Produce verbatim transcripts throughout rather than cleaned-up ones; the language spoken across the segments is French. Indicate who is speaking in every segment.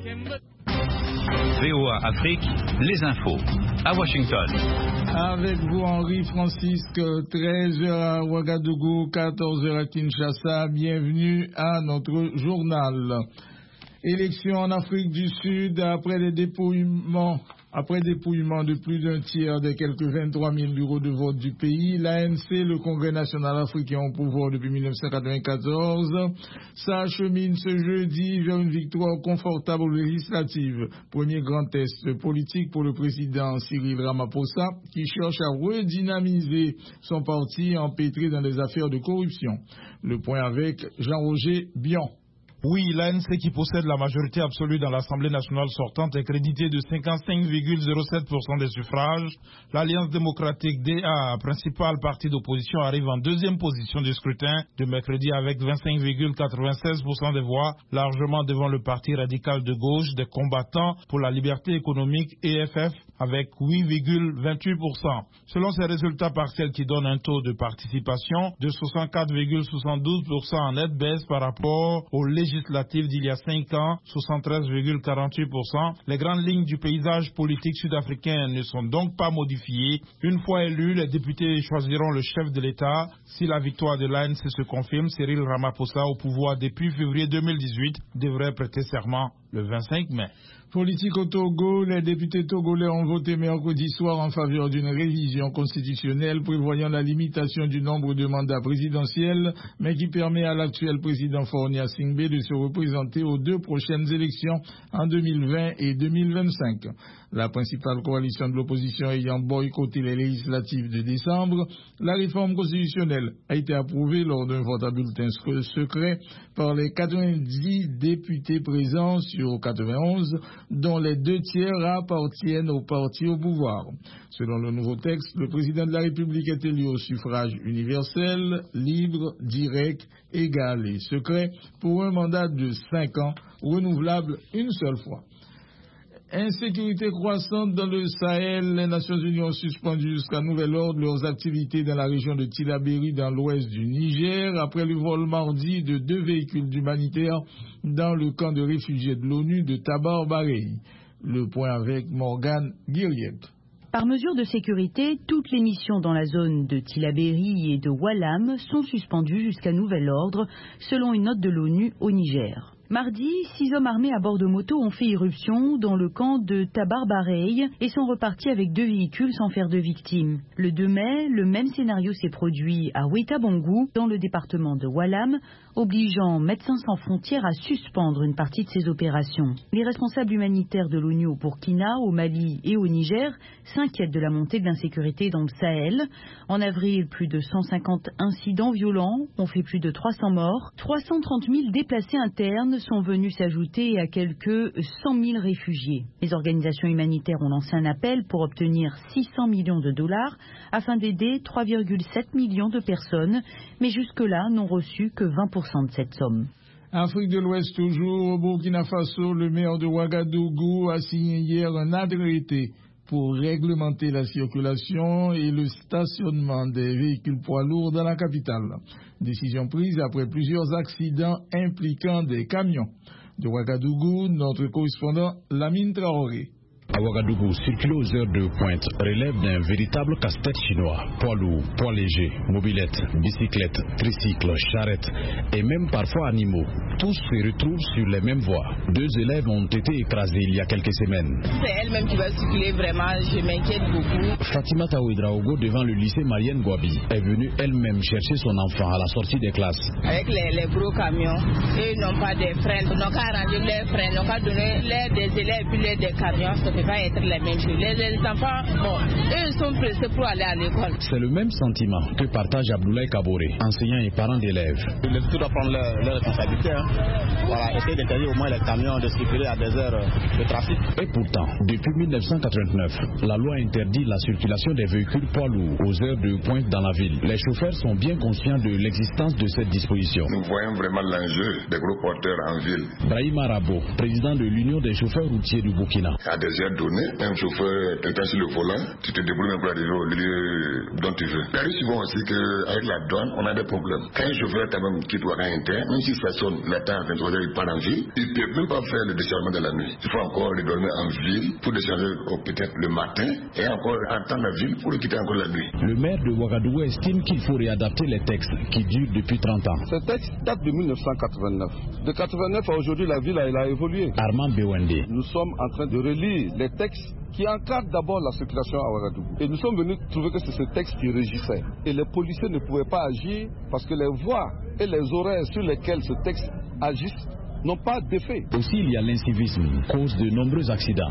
Speaker 1: V O A Afrique, les infos, à Washington.
Speaker 2: Avec vous, Henri Francisque, treize heures à Ouagadougou, quatorze heures à Kinshasa. Bienvenue à notre journal. Élections en Afrique du Sud après les dépouillements. Après dépouillement de plus d'un tiers des quelques vingt-trois mille bureaux de vote du pays, l'A N C, le Congrès national africain au pouvoir depuis mille neuf cent quatre-vingt-quatorze, s'achemine ce jeudi vers une victoire confortable aux législatives. Premier grand test politique pour le président Cyril Ramaphosa, qui cherche à redynamiser son parti empêtré dans des affaires de corruption. Le point avec Jean-Roger Bion.
Speaker 3: Oui, l'A N C qui possède la majorité absolue dans l'Assemblée nationale sortante est créditée de cinquante-cinq virgule zéro sept pour cent des suffrages. L'Alliance démocratique D A, principal parti d'opposition, arrive en deuxième position du scrutin de mercredi avec vingt-cinq virgule quatre-vingt-seize pour cent des voix, largement devant le parti radical de gauche des combattants pour la liberté économique E F F avec huit virgule vingt-huit pour cent. Selon ces résultats partiels qui donnent un taux de participation de soixante-quatre virgule soixante-douze pour cent en nette baisse par rapport aux législatives d'il y a cinq ans, soixante-treize virgule quarante-huit pour cent, les grandes lignes du paysage politique sud-africain ne sont donc pas modifiées. Une fois élus, les députés choisiront le chef de l'État. Si la victoire de l'A N C se confirme, Cyril Ramaphosa, au pouvoir depuis février deux mille dix-huit, devrait prêter serment le vingt-cinq mai.
Speaker 2: Politique au Togo, les députés togolais ont voté mercredi soir en faveur d'une révision constitutionnelle prévoyant la limitation du nombre de mandats présidentiels, mais qui permet à l'actuel président Faure Gnassingbé de se représenter aux deux prochaines élections en deux mille vingt et deux mille vingt-cinq. La principale coalition de l'opposition ayant boycotté les législatives de décembre, la réforme constitutionnelle a été approuvée lors d'un vote à bulletin secret par les quatre-vingt-dix députés présents sur quatre-vingt-onze, dont les deux tiers appartiennent au parti au pouvoir. Selon le nouveau texte, le président de la République est élu au suffrage universel, libre, direct, égal et secret pour un mandat de cinq ans, renouvelable une seule fois. Insécurité croissante dans le Sahel, les Nations Unies ont suspendu jusqu'à nouvel ordre leurs activités dans la région de Tillabéri dans l'ouest du Niger après le vol mardi de deux véhicules d'humanitaires dans le camp de réfugiés de l'ONU de Tabar Bareilles. Le point avec Morgane Guiriet.
Speaker 4: Par mesure de sécurité, toutes les missions dans la zone de Tillabéri et de Walam sont suspendues jusqu'à nouvel ordre, selon une note de l'ONU au Niger. Mardi, six hommes armés à bord de motos ont fait irruption dans le camp de Tabar Bareilles et sont repartis avec deux véhicules sans faire de victimes. Le deux mai, le même scénario s'est produit à Ouétabongou, dans le département de Walam, obligeant Médecins sans frontières à suspendre une partie de ses opérations. Les responsables humanitaires de l'ONU au Burkina, au Mali et au Niger s'inquiètent de la montée de l'insécurité dans le Sahel. En avril, plus de cent cinquante incidents violents ont fait plus de trois cents morts. trois cent trente mille déplacés internes sont venus s'ajouter à quelques cent mille réfugiés. Les organisations humanitaires ont lancé un appel pour obtenir six cents millions de dollars afin d'aider trois virgule sept millions de personnes, mais jusque-là n'ont reçu que vingt pour cent de cette somme.
Speaker 2: Afrique de l'Ouest toujours, au Burkina Faso, le maire de Ouagadougou a signé hier un arrêté pour réglementer la circulation et le stationnement des véhicules poids lourds dans la capitale. Décision prise après plusieurs accidents impliquant des camions. De Ouagadougou, notre correspondant Lamine Traoré.
Speaker 5: À Ouagadougou, circuler aux heures de pointe relève d'un véritable casse-tête chinois. Poids lourds, poids légers, mobylettes, bicyclettes, tricycles, charrettes et même parfois animaux. Tous se retrouvent sur les mêmes voies. Deux élèves ont été écrasés il y a quelques semaines.
Speaker 6: C'est elle-même qui va circuler, vraiment, je m'inquiète beaucoup.
Speaker 5: Fatima Taouidraogo, devant le lycée Marienne Gouabi, est venue elle-même chercher son enfant à la sortie des classes.
Speaker 6: Avec les, les gros camions, eux n'ont pas de freins, ils n'ont qu'à arranger les freins, ils n'ont qu'à donner l'air des élèves puis l'air des camions. Ça ne peut pas être les mêmes choses. Les, les enfants, bon, eux sont pressés pour aller à l'école.
Speaker 5: C'est le même sentiment que partage Abdoulaye Kaboré, enseignant et parent d'élèves.
Speaker 7: Les études doivent prendre leurs leur responsabilités. Hein. Voilà, essayer d'interdire au moins les camions de circuler à des heures de trafic.
Speaker 5: Et pourtant, depuis mille neuf cent quatre-vingt-neuf, la loi interdit la circulation des véhicules poids lourds aux heures de pointe dans la ville. Les chauffeurs sont bien conscients de l'existence de cette disposition.
Speaker 8: Nous voyons vraiment l'enjeu des gros porteurs en ville.
Speaker 5: Brahim Arabo, président de l'Union des chauffeurs routiers du Burkina.
Speaker 8: À des est donné, un chauffeur t'entend sur le volant, tu te débrouilles même pour aller au lieu dont tu veux. Il arrive souvent aussi qu'avec la douane, on a des problèmes. Quand un chauffeur quand même quitte Ouaga Inter, même s'il stationne matin à vingt-trois heures, il part en ville, il ne peut même pas faire le déchargement de la nuit. Il faut encore le dormir en ville pour décharger peut-être le matin et encore attendre la ville pour le quitter encore la nuit.
Speaker 5: Le maire de Ouagadougou estime qu'il faut réadapter les textes qui durent depuis trente ans.
Speaker 9: Ce texte date de mille neuf cent quatre-vingt-neuf. De quatre-vingt-neuf à aujourd'hui, la ville elle a évolué.
Speaker 5: Armand Bewende.
Speaker 9: Nous sommes en train de relire les textes qui encadrent d'abord la circulation à Ouagadougou. Et nous sommes venus trouver que c'est ce texte qui régissait. Et les policiers ne pouvaient pas agir parce que les voies et les horaires sur lesquels ce texte agisse n'ont pas d'effet.
Speaker 5: Aussi, il y a l'incivisme, cause de nombreux accidents.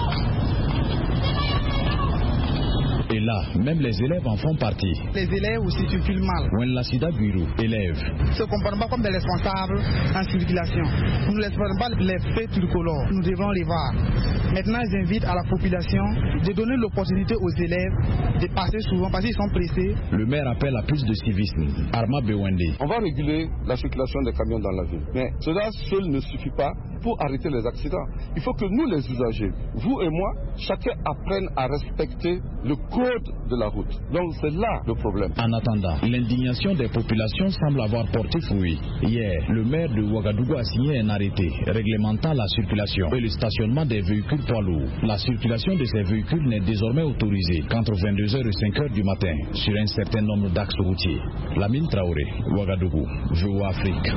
Speaker 5: Et là, même les élèves en font partie.
Speaker 10: Les élèves aussi circulent mal.
Speaker 5: Wenlassida Guirou, élève.
Speaker 10: Ils ne se comportent pas comme des responsables en circulation. Nous ne laissons pas les faits tricolores. Nous devons les voir. Maintenant, ils invitent à la population de donner l'opportunité aux élèves de passer souvent parce qu'ils sont pressés.
Speaker 5: Le maire appelle à plus de civisme. Arma Bewende.
Speaker 9: On va réguler la circulation des camions dans la ville. Mais cela seul ne suffit pas pour arrêter les accidents. Il faut que nous, les usagers, vous et moi, chacun apprenne à respecter le code de la route. Donc c'est là le problème.
Speaker 5: En attendant, l'indignation des populations semble avoir porté fruit. Hier, le maire de Ouagadougou a signé un arrêté réglementant la circulation et le stationnement des véhicules poids lourds. La circulation de ces véhicules n'est désormais autorisée qu'entre vingt-deux heures et cinq heures du matin sur un certain nombre d'axes routiers. Lamine Traoré, Ouagadougou, V O A Afrique.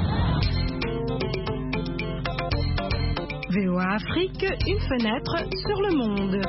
Speaker 11: V O A Afrique, une fenêtre sur le monde.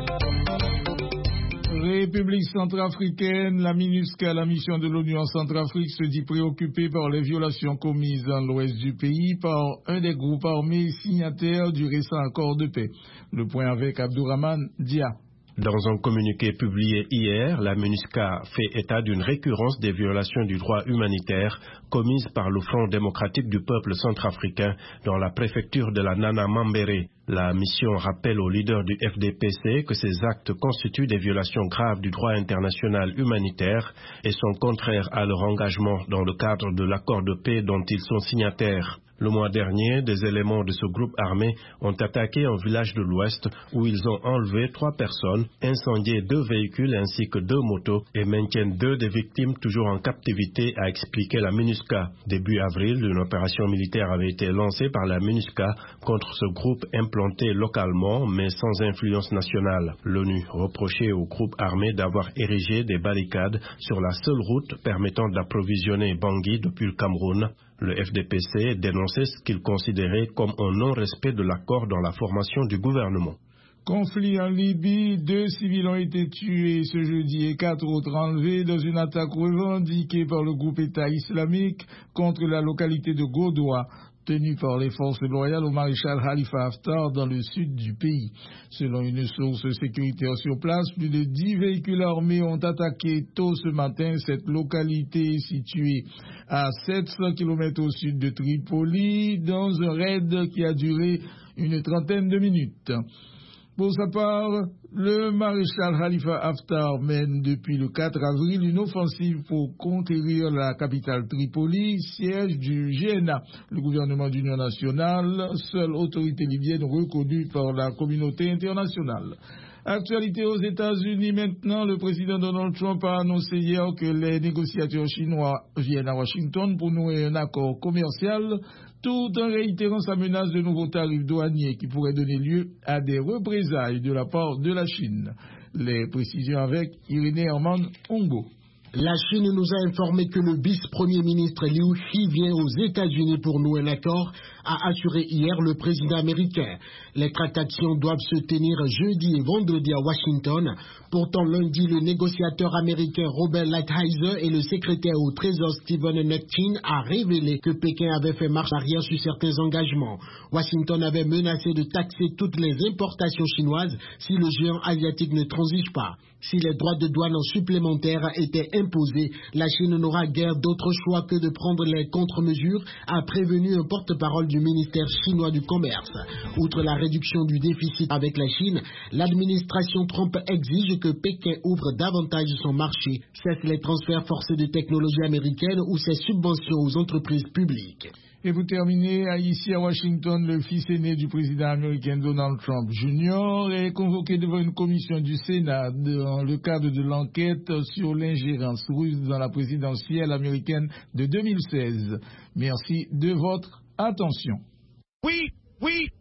Speaker 2: République centrafricaine, la MINUSCA, la mission de l'ONU en Centrafrique, se dit préoccupée par les violations commises dans l'ouest du pays par un des groupes armés signataires du récent accord de paix. Le point avec Abdourahman Dia.
Speaker 12: Dans un communiqué publié hier, la MINUSCA fait état d'une récurrence des violations du droit humanitaire commises par le Front démocratique du peuple centrafricain dans la préfecture de la Nana Mambéré. La mission rappelle aux leaders du F D P C que ces actes constituent des violations graves du droit international humanitaire et sont contraires à leur engagement dans le cadre de l'accord de paix dont ils sont signataires. Le mois dernier, des éléments de ce groupe armé ont attaqué un village de l'Ouest où ils ont enlevé trois personnes, incendié deux véhicules ainsi que deux motos et maintiennent deux des victimes toujours en captivité, a expliqué la MINUSCA. Début avril, une opération militaire avait été lancée par la MINUSCA contre ce groupe implanté localement mais sans influence nationale. L'ONU reprochait au groupe armé d'avoir érigé des barricades sur la seule route permettant d'approvisionner Bangui depuis le Cameroun. Le F D P C dénonçait ce qu'il considérait comme un non-respect de l'accord dans la formation du gouvernement.
Speaker 2: Conflit en Libye, deux civils ont été tués ce jeudi et quatre autres enlevés dans une attaque revendiquée par le groupe État islamique contre la localité de Godoua, tenue par les forces loyales au maréchal Khalifa Haftar dans le sud du pays. Selon une source sécuritaire sur place, plus de dix véhicules armés ont attaqué tôt ce matin cette localité située à sept cents kilomètres au sud de Tripoli dans un raid qui a duré une trentaine de minutes. Pour sa part, le maréchal Khalifa Haftar mène depuis le quatre avril une offensive pour conquérir la capitale Tripoli, siège du G N A, le gouvernement d'union nationale, seule autorité libyenne reconnue par la communauté internationale. Actualité aux États-Unis maintenant, le président Donald Trump a annoncé hier que les négociateurs chinois viennent à Washington pour nouer un accord commercial, tout en réitérant sa menace de nouveaux tarifs douaniers qui pourraient donner lieu à des représailles de la part de la Chine. Les précisions avec Irénée Herman Ongo.
Speaker 13: La Chine nous a informé que le vice-premier ministre Liu He vient aux États-Unis pour nouer un accord, a assuré hier le président américain. Les tractations doivent se tenir jeudi et vendredi à Washington. Pourtant, lundi, le négociateur américain Robert Lighthizer et le secrétaire au Trésor Stephen Mnuchin a révélé que Pékin avait fait marche arrière sur certains engagements. Washington avait menacé de taxer toutes les importations chinoises si le géant asiatique ne transige pas. Si les droits de douane supplémentaires étaient imposés, la Chine n'aura guère d'autre choix que de prendre les contre-mesures, a prévenu un porte-parole du ministère chinois du Commerce. Outre la réduction du déficit avec la Chine, l'administration Trump exige que Pékin ouvre davantage son marché, cesse les transferts forcés de technologies américaines ou ses subventions aux entreprises publiques.
Speaker 2: Et pour terminer, ici à Washington, le fils aîné du président américain Donald Trump junior est convoqué devant une commission du Sénat dans le cadre de l'enquête sur l'ingérence russe dans la présidentielle américaine de deux mille seize. Merci de votre attention.
Speaker 14: Oui, oui.